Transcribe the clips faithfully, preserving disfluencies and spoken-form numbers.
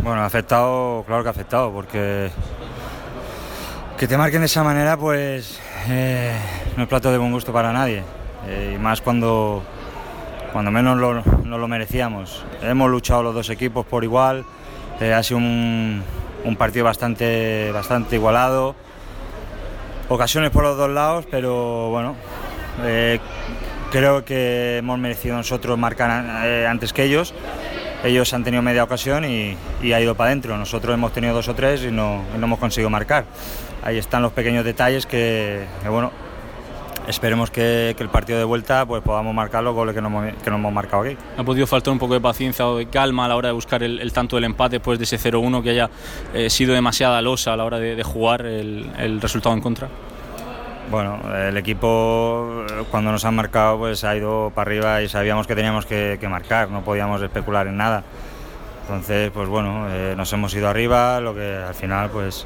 Bueno, ha afectado, claro que ha afectado, porque que te marquen de esa manera, pues eh, no es plato de buen gusto para nadie, eh, y más cuando, cuando menos lo, no lo merecíamos. Hemos luchado los dos equipos por igual, eh, ha sido un, un partido bastante, bastante igualado, ocasiones por los dos lados, pero bueno, eh, creo que hemos merecido nosotros marcar eh, antes que ellos. Ellos han tenido media ocasión y, y ha ido para adentro. Nosotros hemos tenido dos o tres y no, y no hemos conseguido marcar. Ahí están los pequeños detalles que, que bueno, esperemos que, que el partido de vuelta pues podamos marcar los goles que no hemos, que no hemos marcado aquí. ¿Ha podido faltar un poco de paciencia o de calma a la hora de buscar el, el tanto del empate después de ese cero uno, que haya eh, sido demasiada losa a la hora de, de jugar el, el resultado en contra? Bueno, el equipo cuando nos han marcado pues ha ido para arriba y sabíamos que teníamos que, que marcar, no podíamos especular en nada. Entonces, pues bueno, eh, nos hemos ido arriba, lo que al final pues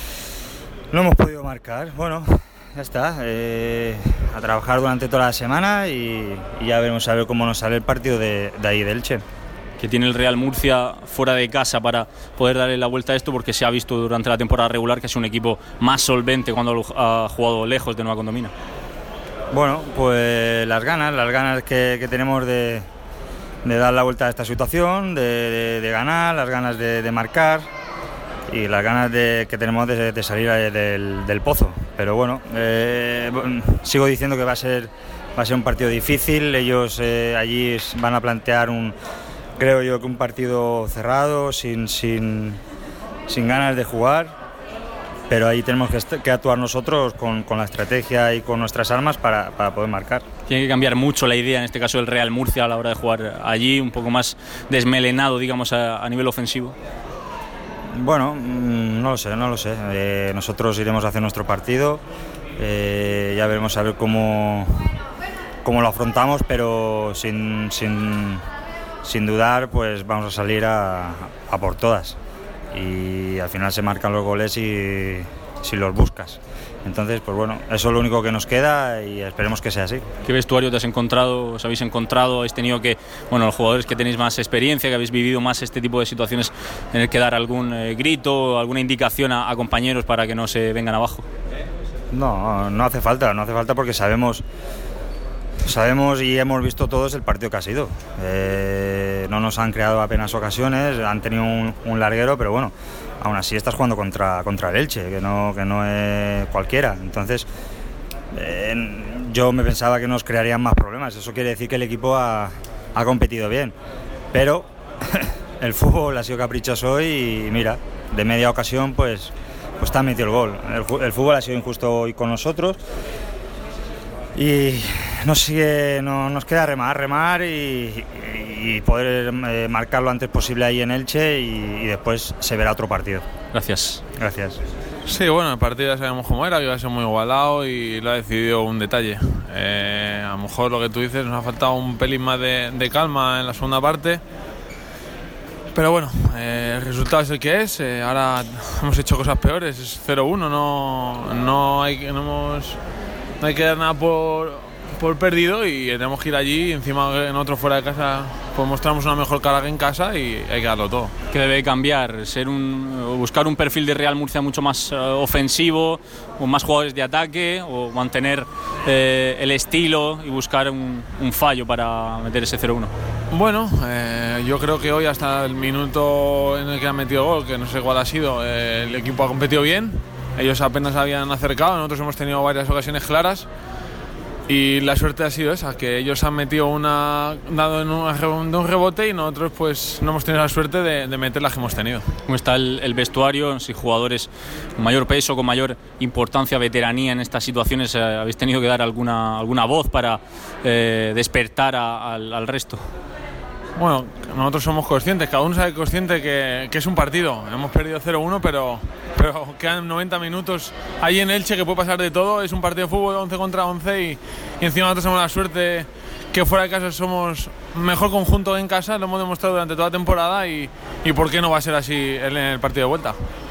no hemos podido marcar. Bueno, ya está, eh, a trabajar durante toda la semana y, y ya veremos a ver cómo nos sale el partido de, de ahí del Elche. Que tiene el Real Murcia fuera de casa para poder darle la vuelta a esto, porque se ha visto durante la temporada regular que es un equipo más solvente cuando ha jugado lejos de Nueva Condomina. Bueno, pues las ganas, las ganas que, que tenemos de, de dar la vuelta a esta situación, de, de, de ganar, las ganas de, de marcar y las ganas de, que tenemos de, de salir del, del pozo. Pero bueno, eh, sigo diciendo que va a ser, va a ser un partido difícil. Ellos eh, allí van a plantear un... Creo yo que un partido cerrado, sin, sin, sin ganas de jugar, pero ahí tenemos que, que actuar nosotros con, con la estrategia y con nuestras armas para, para poder marcar. Tiene que cambiar mucho la idea, en este caso del Real Murcia, a la hora de jugar allí, un poco más desmelenado, digamos, a, a nivel ofensivo. Bueno, no lo sé, no lo sé. Eh, nosotros iremos a hacer nuestro partido, eh, ya veremos a ver cómo, cómo lo afrontamos, pero sin... sin Sin dudar, pues vamos a salir a, a por todas y al final se marcan los goles y si los buscas. Entonces, pues bueno, eso es lo único que nos queda y esperemos que sea así. ¿Qué vestuario te has encontrado, os habéis encontrado? ¿Habéis tenido que, bueno, los jugadores que tenéis más experiencia, que habéis vivido más este tipo de situaciones, tener que dar algún eh, grito, alguna indicación a, a compañeros para que no se vengan abajo? No, no hace falta, no hace falta porque sabemos... Sabemos y hemos visto todos el partido que ha sido. Eh, no nos han creado apenas ocasiones, han tenido un, un larguero, pero bueno, aún así estás jugando contra, contra el Elche, que no, que no es cualquiera. Entonces, eh, yo me pensaba que nos crearían más problemas. Eso quiere decir que el equipo ha, ha competido bien. Pero el fútbol ha sido caprichoso y mira, de media ocasión pues, pues te han metido el gol. El, el fútbol ha sido injusto hoy con nosotros. Y nos, sigue, no, nos queda remar, remar y, y poder eh, marcar lo antes posible ahí en Elche y, y después se verá otro partido. Gracias. Gracias. Sí, bueno, el partido ya sabemos cómo era, que iba a ser muy igualado y lo ha decidido un detalle. Eh, a lo mejor lo que tú dices, nos ha faltado un pelín más de, de calma en la segunda parte. Pero bueno, eh, el resultado es el que es. Eh, ahora hemos hecho cosas peores, es cero uno, no, no hay no hemos... No hay que dar nada por, por perdido y tenemos que ir allí. Encima nosotros fuera de casa pues mostramos una mejor cara que en casa y hay que darlo todo. ¿Qué debe cambiar? Ser un, buscar un perfil de Real Murcia mucho más uh, ofensivo, con más jugadores de ataque, o mantener eh, el estilo y buscar un, un fallo para meter ese cero uno. Bueno, eh, yo creo que hoy hasta el minuto en el que han metido gol, que no sé cuál ha sido, eh, el equipo ha competido bien. Ellos apenas habían acercado, nosotros hemos tenido varias ocasiones claras y la suerte ha sido esa, que ellos han metido una, dado en un, un rebote y nosotros pues no hemos tenido la suerte de, de meter las que hemos tenido. ¿Cómo está el, el vestuario? Si jugadores con mayor peso, con mayor importancia, veteranía en estas situaciones, eh, ¿habéis tenido que dar alguna, alguna voz para eh, despertar a, al, al resto? Bueno, nosotros somos conscientes, cada uno sabe consciente que, que es un partido. Hemos perdido cero uno, pero, pero quedan noventa minutos ahí en Elche, que puede pasar de todo. Es un partido de fútbol once contra once y, y encima nosotros tenemos la suerte que fuera de casa somos mejor conjunto en casa, lo hemos demostrado durante toda la temporada y, y por qué no va a ser así en el partido de vuelta.